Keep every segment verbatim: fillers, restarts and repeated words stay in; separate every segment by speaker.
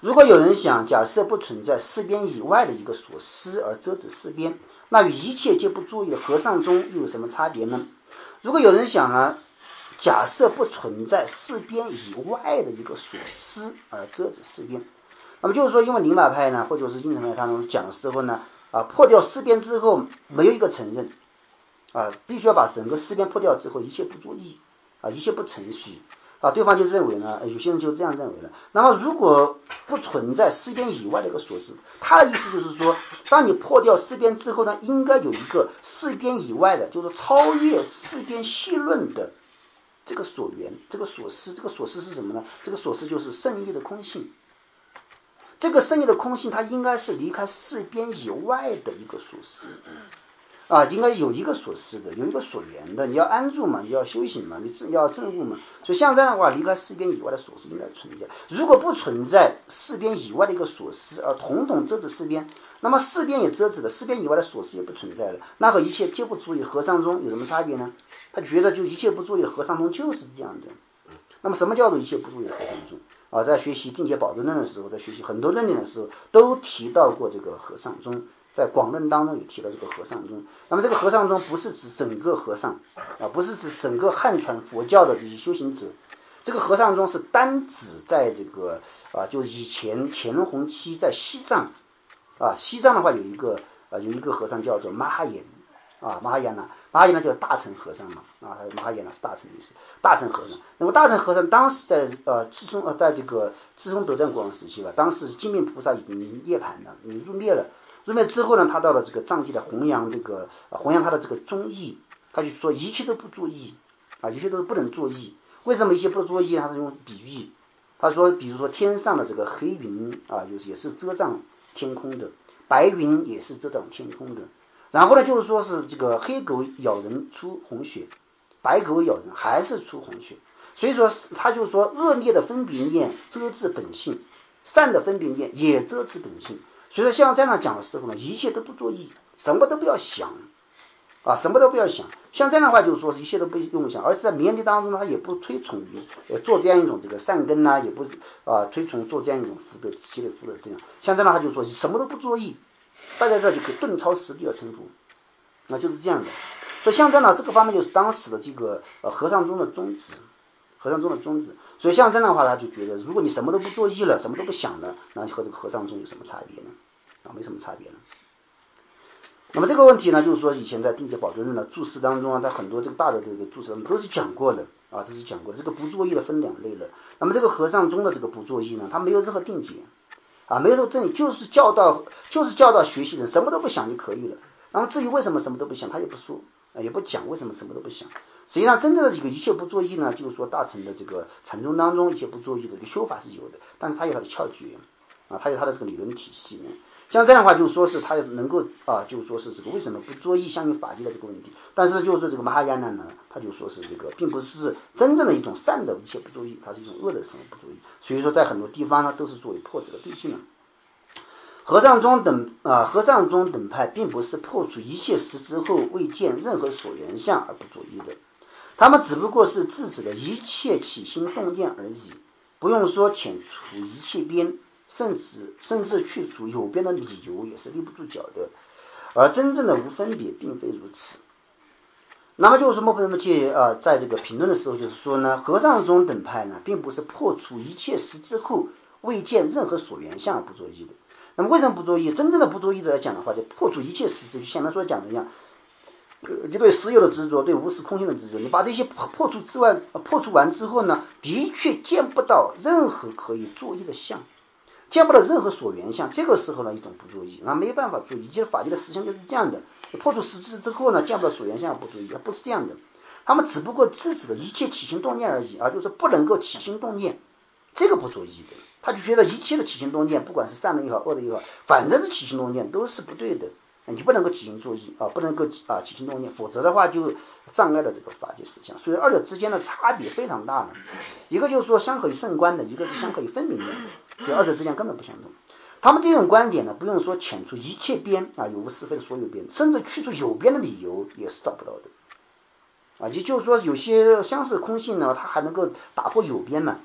Speaker 1: 如果有人想假设不存在四边以外的一个所思而遮止四边，那与一切皆不作意的和尚中又有什么差别呢？如果有人想呢，假设不存在四边以外的一个所思而遮止四边，那么就是说，因为尼玛派呢，或者是应成派他们讲的时候呢，啊，破掉四边之后没有一个承认，啊，必须要把整个四边破掉之后，一切不作意，啊，一切不程序，啊，对方就认为呢，有些人就这样认为了。那么如果不存在四边以外的一个所思，他的意思就是说，当你破掉四边之后呢，应该有一个四边以外的，就是超越四边细论的这个所缘，这个所思，这个所思是什么呢？这个所思就是圣义的空性。这个圣义的空性，它应该是离开四边以外的一个所思。啊，应该有一个所思的，有一个所缘的，你要安住嘛，你要修行嘛，你要证悟嘛，所以像这样的话，离开四边以外的所思应该存在。如果不存在四边以外的一个所思，而统统遮止四边，那么四边也遮止了，四边以外的所思也不存在了，那和一切皆不作意和尚中有什么差别呢？他觉得就一切不作意的和尚中就是这样的。那么什么叫做一切不作意的和尚中啊？在学习定解宝顿论的时候，在学习很多论点的时候，都提到过这个和尚中。在广论当中也提到这个和尚中，那么这个和尚中不是指整个和尚啊，不是指整个汉传佛教的这些修行者，这个和尚中是单指在这个啊，就是以前乾隆期在西藏啊，西藏的话有一个啊有一个和尚叫做马哈延啊，马哈延呢，马哈延呢就是大乘和尚嘛啊，马哈延呢是大乘的意思，大乘和尚。那么大乘和尚当时在呃智松呃在这个智松德断国王时期吧，当时金命菩萨已经涅槃了，已经入灭了。入灭之后呢，他到了这个藏地来弘扬这个、呃、弘扬他的这个宗义，他就说一切都不作意啊，一切都不能作意。为什么一切不作意？他是用比喻，他说，比如说天上的这个黑云啊，就是也是遮障天空的，白云也是遮挡天空的。然后呢，就是说是这个黑狗咬人出红血，白狗咬人还是出红血。所以说，他就说恶劣的分别念遮止本性，善的分别念也遮止本性。所以说像这样讲的时候呢，一切都不作意，什么都不要想啊，什么都不要想。像这样的话，就是说一切都不用想，而是在绵力当中呢，他也不推崇于呃做这样一种这个善根呐、啊，也不啊推崇做这样一种福德积累福德这样。像这样的话，就是说什么都不作意，大家这就可以顿超实地而成佛，那就是这样的。所以像这样的这个方面就是当时的这个呃和尚中的宗旨。和尚中的宗旨，所以像这样的话，他就觉得，如果你什么都不作意了，什么都不想了，那和这个和尚中有什么差别呢？啊，没什么差别了。那么这个问题呢，就是说以前在定解宝顿论的注释当中啊，在很多这个大的这个注释都是讲过的啊，都是讲过的。这个不作意的分两类了。那么这个和尚中的这个不作意呢，他没有任何定解啊，没有任何正理，就是教导，就是教导学习人什么都不想就可以了。那么至于为什么什么都不想，他也不说。也不讲为什么什么都不想。实际上真正的这个一切不作意呢，就是说大乘的这个禅宗当中一切不作意的这个修法是有的，但是它有它的窍诀啊，它有它的这个理论体系呢。像这样的话，就是说是它能够啊，就是说是这个为什么不作意相应法界的这个问题。但是就是说这个马哈亚那呢，他就说是这个并不是真正的一种善的一切不作意，它是一种恶的什么不作意。所以说在很多地方呢，都是作为破此的对境了。和尚中等啊，和尚中等派并不是破除一切实之后未见任何所缘相而不作意的，他们只不过是制止了一切起心动念而已，不用说遣除一切边，甚至甚至去除有边的理由也是立不住脚的。而真正的无分别并非如此。那么就是说，莫不那么去啊，在这个评论的时候，就是说呢，和尚中等派呢，并不是破除一切实之后未见任何所缘相而不作意的。那么为什么不作意？真正的不作意的来讲的话，就破除一切实执，就前面所讲的一样，你对实有的执着，对无实空性的执着，你把这些破除之外，破除完之后呢，的确见不到任何可以作意的相，见不到任何所缘相。这个时候呢，一种不作意，那没办法作意。其实法界的实相就是这样的，破除实执之后呢，见不到所缘相不作意，不是这样的。他们只不过制止了一切起心动念而已啊，就是不能够起心动念，这个不作意的。他就觉得一切的起心动念，不管是善的也好，恶的也好，反正是起心动念都是不对的，你不能够起心作意啊，不能够啊起心动念，否则的话就障碍了这个法界实相。所以二者之间的差别非常大了，一个就是说相可以胜观的，一个是相可以分明的，所以二者之间根本不相同。他们这种观点呢，不用说遣除一切边啊，有无是非的所有边，甚至去除有边的理由也是找不到的啊。也就是说，有些相似空性呢，它还能够打破有边嘛。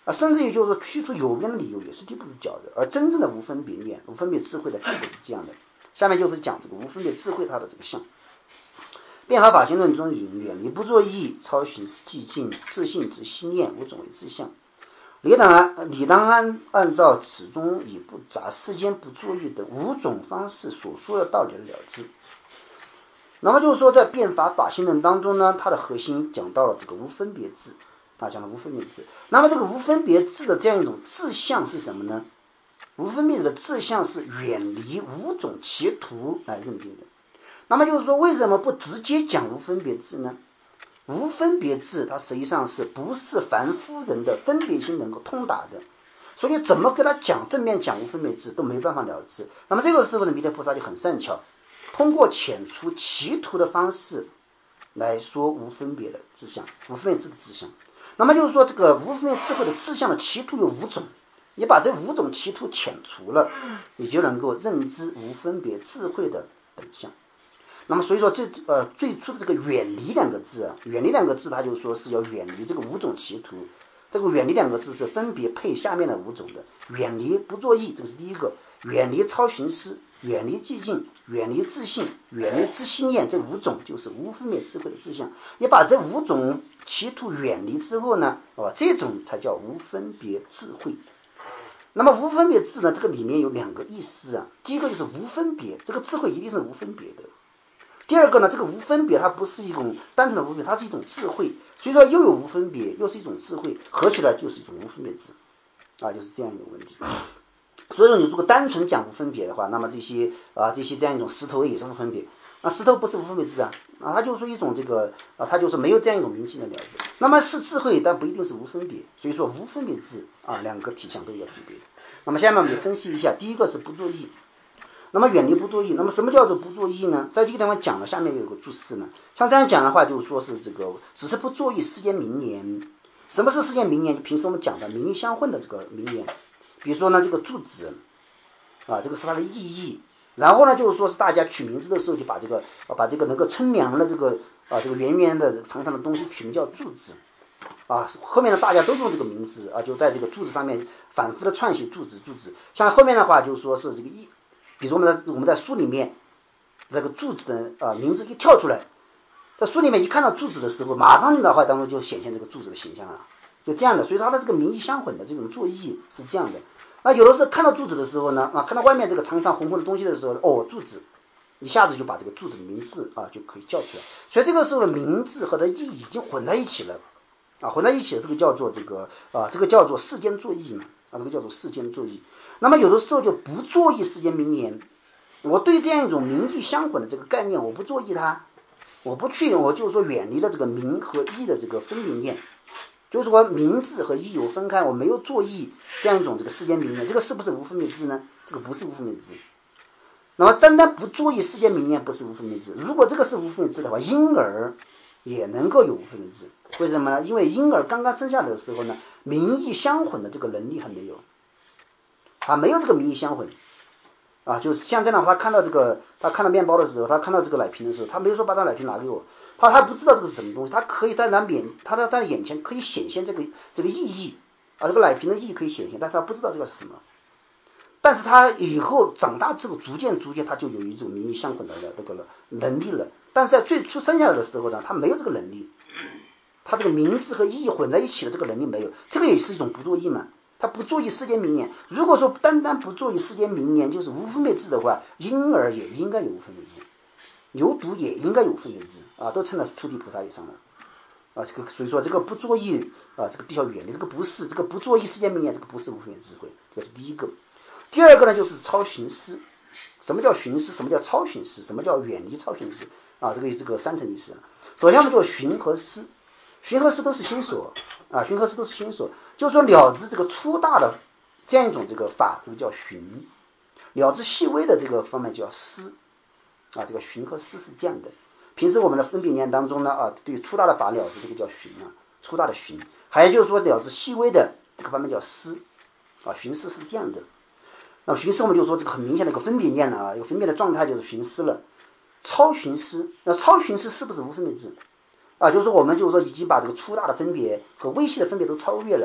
Speaker 1: 啊，甚至于就是说提出有辩的理由也是踢不住脚的。而真正的无分别念、无分别智慧的并不是这样的。下面就是讲这个无分别智慧它的这个相。辩法法性论中云：远离不作意，超寻是寂静，自性之心念，五种为自相。理当按理当按按照此中以不杂世间不作意的五种方式所说的道理了之。那么就是说，在辩法法性论当中呢，它的核心讲到了这个无分别智，啊，讲了无分别智。那么这个无分别智的这样一种志向是什么呢？无分别智的志向是远离五种歧途来认定的。那么就是说，为什么不直接讲无分别智呢？无分别智它实际上是不是凡夫人的分别心能够通达的，所以怎么跟他讲正面讲无分别智都没办法了知。那么这个时候呢，弥勒菩萨就很善巧，通过遣除歧途的方式来说无分别的志向，无分别智的志向。那么就是说，这个无分别智慧的志向的歧途有五种，你把这五种歧途遣除了，你就能够认知无分别智慧的本相。那么所以说最呃最初的这个远离两个字啊，远离两个字，它就说是要远离这个五种歧途。这个远离两个字是分别配下面的五种的，远离不作意，这个是第一个；远离超寻思，远离寂静，远离自性，远离知心念，这五种就是无分别智慧的志向。你把这五种歧途远离之后呢，哦，这种才叫无分别智慧。那么无分别智呢，这个里面有两个意思啊，第一个就是无分别，这个智慧一定是无分别的。第二个呢，这个无分别它不是一种单纯的无分别，它是一种智慧，所以说又有无分别，又是一种智慧，合起来就是一种无分别智啊，就是这样一个问题。所以说你如果单纯讲无分别的话，那么这些啊这些这样一种石头也是无分别，那石头不是无分别智啊，啊它就是一种这个啊它就是没有这样一种明清的了解，那么是智慧，但不一定是无分别，所以说无分别智啊两个体相都要具备的。那么下面我们就分析一下，第一个是不作意。那么远离不作意，那么什么叫做不作意呢？在这个地方讲了，下面有个注释呢。像这样讲的话，就是说是这个只是不作意世间名言。什么是世间名言？就平时我们讲的名义相混的这个名言，比如说呢这个注子啊，这个是它的意义。然后呢就是说是大家取名字的时候就把这个把这个能够称量的这个啊这个圆圆的长长的东西取名叫注子啊，后面呢大家都用这个名字啊，就在这个注子上面反复的串写注子注子。像后面的话就是说是这个意。比如说我们在我们在书里面这个柱子的呃名字一跳出来，在书里面一看到柱子的时候，马上脑海当中就显现这个柱子的形象了，就这样的。所以它的这个名义相混的这种作意是这样的。那有的时候看到柱子的时候呢，啊看到外面这个长长红红的东西的时候，哦柱子，一下子就把这个柱子的名字啊就可以叫出来。所以这个时候的名字和它意义已经混在一起了啊，混在一起的这个叫做这个啊这个叫做世间作意嘛啊这个叫做世间作意。那么有的时候就不作意世间名言，我对这样一种名义相混的这个概念我不作意它，我不去我就是说远离了这个名和义的这个分别念，就是说名字和义我分开，我没有作意这样一种这个世间名言，这个是不是无分别智呢？这个不是无分别智。那么单单不作意世间名言不是无分别智，如果这个是无分别智的话，婴儿也能够有无分别智。为什么呢？因为婴儿刚刚生下来的时候呢，名义相混的这个能力还没有啊，没有这个名义相混啊，就是像这样，他看到这个，他看到面包的时候，他看到这个奶瓶的时候，他没有说把他奶瓶拿给我，他他不知道这个是什么东西，他可以在他面，他在他的眼前可以显现这个这个意义啊，这个奶瓶的意义可以显现，但是他不知道这个是什么。但是他以后长大之后，逐渐逐渐他就有一种名义相混的这个能力了。但是在最初生下来的时候呢，他没有这个能力，他这个名字和意义混在一起的这个能力没有，这个也是一种不作意嘛。他不作意世间名言，如果说单单不作意世间名言就是无分别智的话，婴儿也应该有无分别智，牛犊也应该有分别智啊，都称了出地菩萨以上了啊。这个所以说这个不作意啊，这个必须要远离，这个不是这个不作意世间名言，这个不是无分别智慧，这个是第一个。第二个呢就是超寻思。什么叫寻思？什么叫超寻思？什么叫远离超寻思啊？这个这个三层意思。首先我们就寻和思，寻和思都是心所啊，寻和思都是心所，就是说了知这个粗大的这样一种这个法，这个叫寻；了知细微的这个方面叫思啊。这个寻和思是这样的。平时我们的分别念当中呢啊，对粗大的法了知，这个叫寻啊，粗大的寻；还有就是说了知细微的这个方面叫思啊，寻思是这样的。那么寻思我们就说这个很明显的一个分别念了啊，一个分别的状态就是寻思了。超寻思，那超寻思是不是无分别智啊？就是说我们就是说已经把这个粗大的分别和微细的分别都超越了，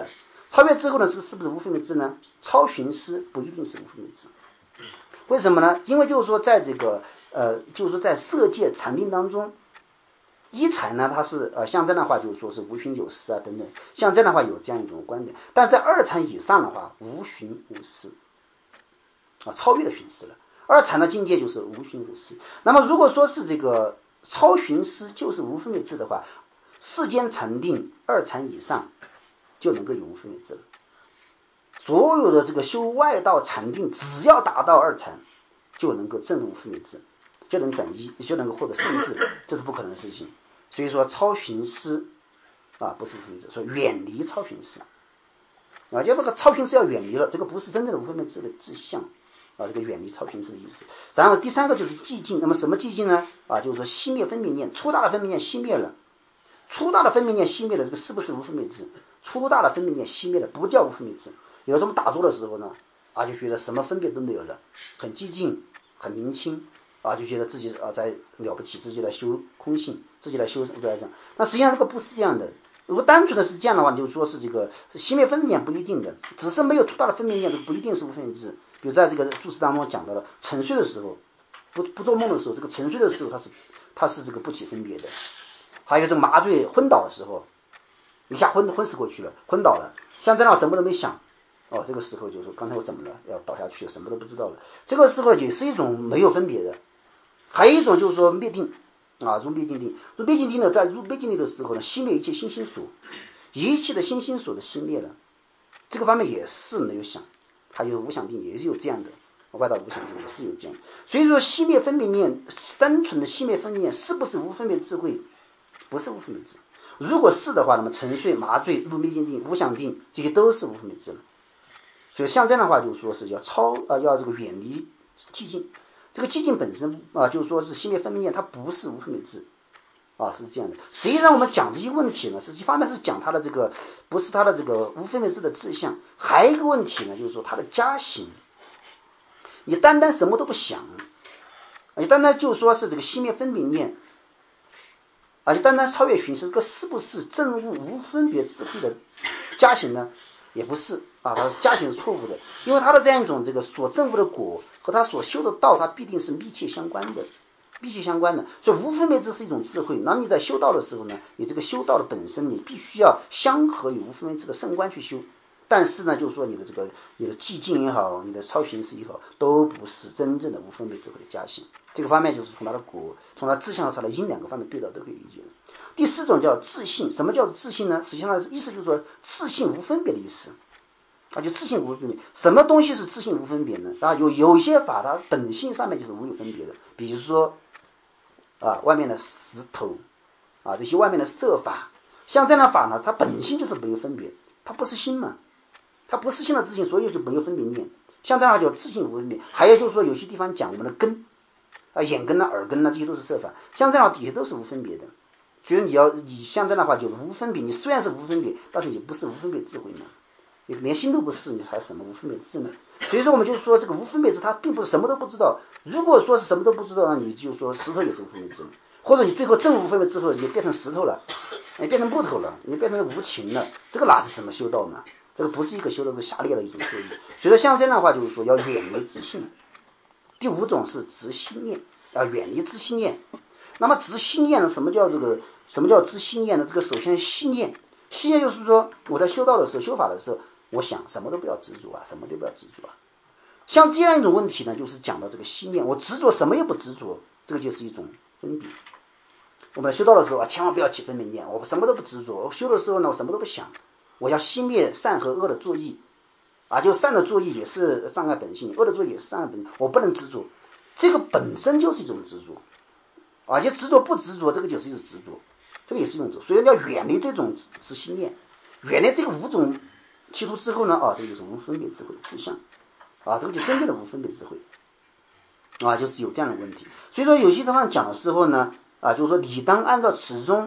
Speaker 1: 超越之后呢，这个是不是无分别智呢？超寻思不一定是无分别智。为什么呢？因为就是说在这个呃，就是说在色界禅定当中，一禅呢它是呃像这样的话就是说是无寻有思啊等等，像这样的话有这样一种观点。但在二禅以上的话，无寻无思啊，超越了寻思了。二禅的境界就是无寻无思。那么如果说是这个超寻思就是无分别智的话，世间禅定二禅以上就能够有无分别智了。所有的这个修外道禅定，只要达到二禅，就能够证无分别智，就能转一，就能够获得圣智，这是不可能的事情。所以说超寻思啊，不是无分别智，说远离超寻思啊，就这个超寻思要远离了，这个不是真正的无分别智的志向啊，这个远离超寻思的意思。然后第三个就是寂静，那么什么寂静呢？啊，就是说熄灭分别念，粗大的分别念熄灭了，粗大的分别念熄灭了，这个是不是无分别智？粗大的分别念熄灭了，不叫无分别智。有时候我们打坐的时候呢，啊，就觉得什么分别都没有了，很寂静，很明清，啊，就觉得自己啊在了不起，自己来修空性，自己来修对来讲。但实际上这个不是这样的。如果单纯的是这样的话，就是说是这个熄灭分别念不一定的，只是没有粗大的分别念，这个不一定是无分别智。比如在这个注释当中讲到了，沉睡的时候，不不做梦的时候，这个沉睡的时候，它是它是这个不起分别的。还有这个麻醉昏倒的时候，一下昏昏死过去了，昏倒了，像这样什么都没想。哦，这个时候就是说，刚才我怎么了？要倒下去了，什么都不知道了。这个时候也是一种没有分别的。还有一种就是说灭定啊，入灭尽定。入灭尽定呢，在入灭尽定的时候呢，熄灭一切心心所，一切的心心所的熄灭了。这个方面也是没有想，还有无想定也是有这样的，外道无想定也是有这样的。所以说熄灭分别念，单纯的熄灭分别念，是不是无分别智慧？不是无分别智。如果是的话，那么沉睡、麻醉、入灭尽定、无想定，这些都是无分别智了。所以像这样的话，就是说是要超啊、呃，要这个远离寂静。这个寂静本身啊，就是说是熄灭分别念，它不是无分别智啊，是这样的。实际上我们讲这些问题呢，是一方面是讲它的这个不是它的这个无分别智的志向，还有一个问题呢，就是说它的加行。你单单什么都不想，你单单就说是这个熄灭分别念，而且单单超越寻思，这个是不是证悟无分别智慧的加行呢？也不是啊，他加行是错误的，因为他的这样一种这个所证悟的果和他所修的道，它必定是密切相关的，密切相关的。所以无分别智是一种智慧。那么你在修道的时候呢，你这个修道的本身，你必须要相合于无分别智的圣观去修。但是呢，就是说你的这个你的寂静也好，你的超寻思也好，都不是真正的无分别智慧的加行。这个方面就是从他的果，从他志向和他的因两个方面对照都可以理解的。第四种叫自信，什么叫自信呢？实际上意思就是说自信无分别的意思啊，就自信无分别。什么东西是自信无分别呢？啊，有有一些法它本性上面就是无有分别的，比如说啊外面的石头啊这些外面的色法，像这样的法呢，它本性就是没有分别，它不是心嘛，它不是心的自信，所以就没有分别念。像这样叫自信无分别。还有就是说有些地方讲我们的根啊眼根啊耳根啊这些都是色法，像这样底下都是无分别的。所以你要你像这样的话就无分别，你虽然是无分别，但是你不是无分别智慧嘛，你连心都不是，你还什么无分别智呢？所以说我们就说这个无分别智它并不是什么都不知道。如果说是什么都不知道，那你就说石头也是无分别智，或者你最后真无分别智后你就变成石头了，你变成木头了，你变成无情了，这个哪是什么修道呢？这个不是一个修道，是下列的一种修义。所以说像这样的话就是说要远离自信。第五种是执心念，要远离执心念。那么执心念呢？什么叫这个？什么叫执心念呢？这个首先心念，心念就是说我在修道的时候、修法的时候，我想什么都不要执着啊，什么都不要执着啊。像这样一种问题呢，就是讲到这个心念，我执着什么也不执着，这个就是一种分别。我们在修道的时候啊，千万不要起分别念，我什么都不执着。我修的时候呢，我什么都不想，我要熄灭善和恶的作意啊，就善的作意也是障碍本性，恶的作意也是障碍本性，我不能执着，这个本身就是一种执着。而且执着不执着，这个就是一种执着，这个也是一种执着。所以要远离这种执心念，远离这个五种企图之后呢，啊，这个就是无分别智慧的志向，啊，这个就真正的无分别智慧，啊，就是有这样的问题。所以说有些地方讲的时候呢，啊，就是说理当按照此中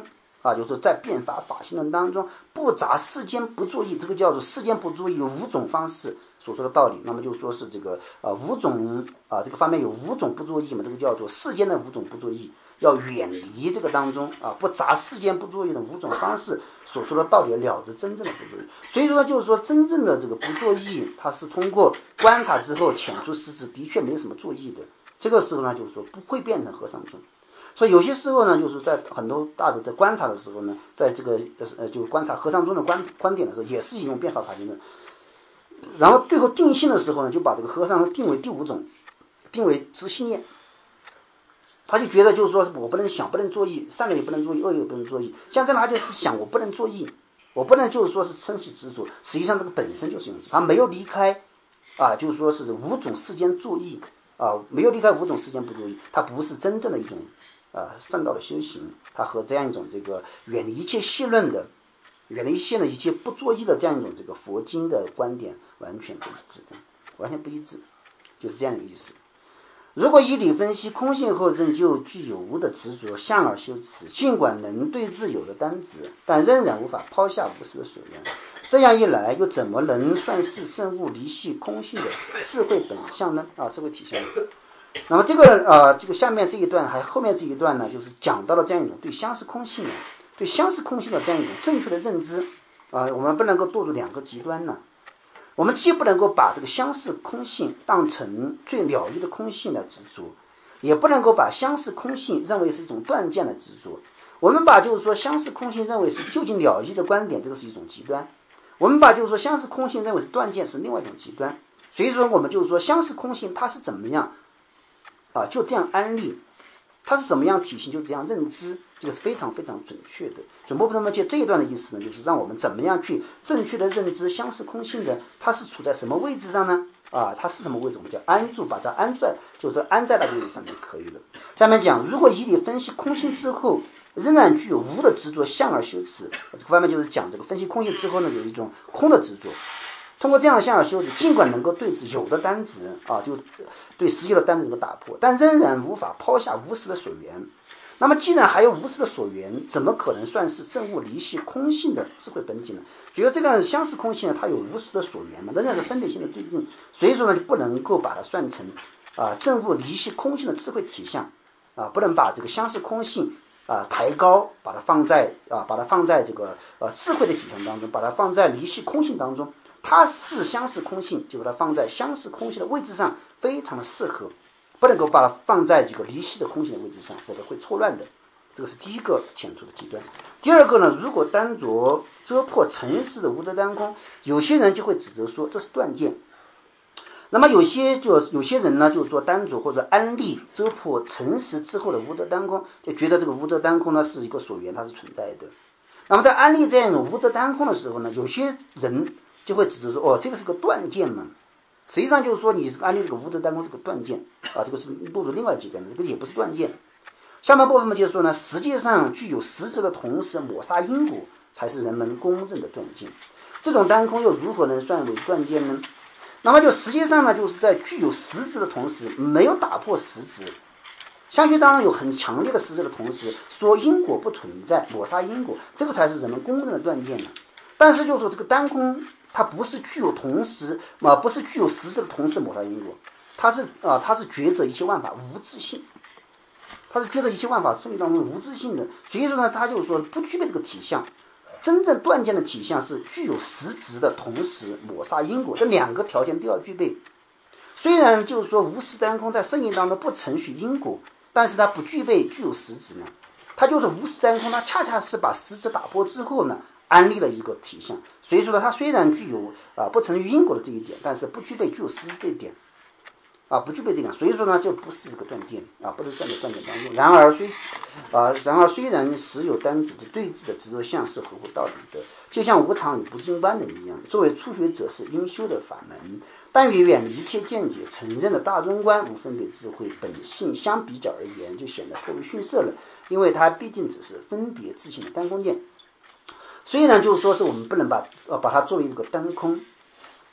Speaker 1: 啊，就是在变法法性论当中，不杂世间不作意，这个叫做世间不作意有五种方式所说的道理。那么就说是这个啊五种啊这个方面有五种不作意嘛，这个叫做世间的五种不作意，要远离这个当中啊不杂世间不作意的五种方式所说的道理，了知真正的不作意。所以说就是说真正的这个不作意，它是通过观察之后浅出实质，的确没有什么作意的。这个时候呢，就是说不会变成和尚宗。所以有些时候呢，就是在很多大的在观察的时候呢，在这个呃就观察和尚宗的观观点的时候，也是引用变法法性论，然后最后定性的时候呢，就把这个和尚定为第五种，定为知性念。他就觉得就是说我不能想，不能作意，善的也不能作意，恶也不能作意。像这样他就是想我不能作意，我不能就是说是嗔喜执着，实际上这个本身就是用智，他没有离开啊，就是说是五种世间作意啊，没有离开五种世间不作意，它不是真正的一种啊圣道的修行，它和这样一种这个远离一切戏论的、远离一切的一切不作意的这样一种这个佛经的观点完全不一致的，完全不一致，就是这样的意思。如果以理分析空性后证，就具有无的执着相而修持，尽管能对治有的单执，但仍然无法抛下无实的所缘。这样一来，又怎么能算是证悟离系空性的智慧本相呢？啊，智慧体相。那么这个呃，这个下面这一段还后面这一段呢，就是讲到了这样一种对相似空性的、对相似空性的这样一种正确的认知啊、呃，我们不能够堕入两个极端呢。我们既不能够把这个相似空性当成最了义的空性的执着，也不能够把相似空性认为是一种断见的执着。我们把就是说相似空性认为是究竟了义的观点，这个是一种极端；我们把就是说相似空性认为是断见，是另外一种极端。所以说我们就是说相似空性它是怎么样啊，就这样安立，它是怎么样体型，就这样认知，这个是非常非常准确的。所以摩诃萨戒这一段的意思呢，就是让我们怎么样去正确的认知相似空性的，它是处在什么位置上呢？啊，它是什么位置？我们叫安住，把它安在，就是安在那个位置上就可以了。下面讲，如果以理分析空性之后，仍然具有无的执着相而修持，这个方面就是讲这个分析空性之后呢，有一种空的执着。通过这样的相而修持，尽管能够对治有的单执啊，就对实有的单执能够打破，但仍然无法抛下无实的所缘。那么既然还有无实的所缘，怎么可能算是证悟离系空性的智慧本体呢？所以这个相似空性呢，它有无实的所缘嘛，仍然是分别性的对境，所以说呢就不能够把它算成啊证悟离系空性的智慧体相啊，不能把这个相似空性啊抬高，把它放在啊把它放在这个呃智慧的体相当中，把它放在离系空性当中。它是相似空性，就把它放在相似空性的位置上，非常的适合，不能够把它放在这个离系的空性的位置上，否则会错乱的。这个是第一个浅出的极端。第二个呢，如果单着遮破尘世的无遮单空，有些人就会指责说这是断见。那么有些就有些人呢，就做单着或者安立遮破尘世之后的无遮单空，就觉得这个无遮单空呢是一个所缘，它是存在的。那么在安立这样一种无遮单空的时候呢，有些人就会指责说，哦，这个是个断见嘛。实际上就是说，你这个安立这个无遮单空这个断见啊，这个是落入另外极端的，这个也不是断见。下面部分就说呢，实际上具有实质的同时抹杀因果，才是人们公认的断见。这种单空又如何能算为断见呢？那么就实际上呢，就是在具有实质的同时，没有打破实质。相续当中有很强烈的实质的同时，说因果不存在，抹杀因果，这个才是人们公认的断见呢。但是就是说这个单空，它不是具有同时啊，不是具有实质的同时抹杀因果，它是啊，它是觉着一切万法无自性，它是觉着一切万法真理当中无自性的，所以说呢，它就是说不具备这个体相。真正断见的体相是具有实质的同时抹杀因果，这两个条件都要具备。虽然就是说无实单空在圣经当中不承许因果，但是它不具备具有实质呢，它就是无实单空，它恰恰是把实质打破之后呢，安立了一个体相。所以说呢，它虽然具有啊不承许因果的这一点，但是不具备具有实质这一点。啊，不具备这个，所以说呢，就不是这个断见啊，不是站在断见当中。然而虽啊，然而虽然实有单指之对峙的执着相是合乎道理的，就像无常与不净般的一样，作为初学者是应修的法门，但与远离一切见解承认的大中观无分别智慧本性相比较而言，就显得过于逊色了，因为它毕竟只是分别自性的单空见。虽然就是说是我们不能把呃把它作为这个单空。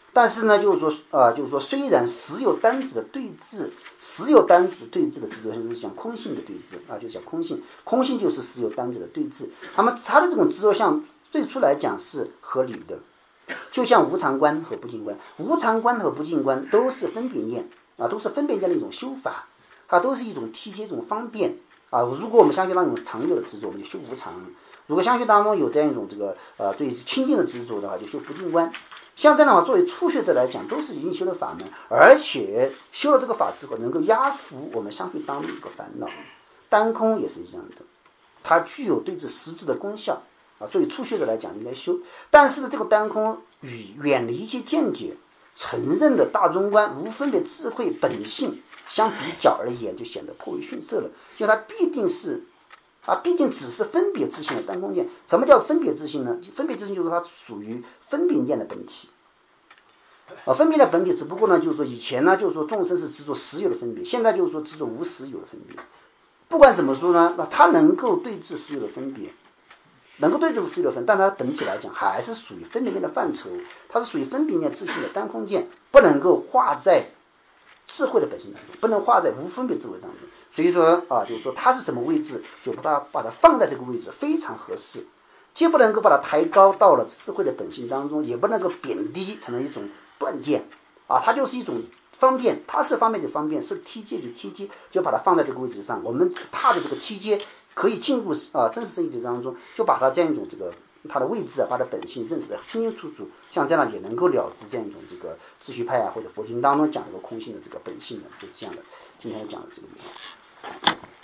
Speaker 1: 但是呢，就是说啊、呃，就是说虽然实有单子的对峙，实有单子对峙的执着性是讲空性的对峙啊，就是讲空性，空性就是实有单子的对峙。那么它的这种执着相最初来讲是合理的，就像无常观和不净观，无常观和不净观都是分别念啊，都是分别念的一种修法，它都是一种提携一种方便啊。如果我们相学当中有常有的执着，我们就修无常；如果相学当中有这样一种这个呃对清净的执着的话，就修不净观。像这样的话，作为初学者来讲，都是已经修了法门，而且修了这个法之后，能够压服我们相对当中这个烦恼。单空也是一样的，它具有对治实质的功效啊。作为初学者来讲，应该修。但是呢，这个单空与远离一切见解，承认的大中观无分别智慧本性相比较而言，就显得颇为逊色了。就它必定是啊，毕竟只是分别自性的单空见。什么叫分别自性呢？分别自性就是它属于分别念的本体啊，分别的本体。只不过呢，就是说以前呢，就是说众生是执着实有的分别，现在就是说执着无实有的分别。不管怎么说呢，那它能够对治实有的分别，能够对治实有的分别，但它本体来讲还是属于分别念的范畴，它是属于分别念自性的单空见，不能够化在智慧的本性当中，不能化在无分别智慧当中。所以说啊，就是说它是什么位置，就把它把它放在这个位置非常合适，既不能够把它抬高到了智慧的本性当中，也不能够贬低成了一种断见啊，它就是一种方便，它是方便就方便，是梯阶就梯阶，就把它放在这个位置上，我们踏着这个梯阶可以进入啊真实生意当中，就把它这样一种这个它的位置啊，把它本性认识的清清楚楚，像这样也能够了知这样一种这个秩序派啊或者佛经当中讲这个空性的这个本性的，就是这样的。今天讲的这个地方。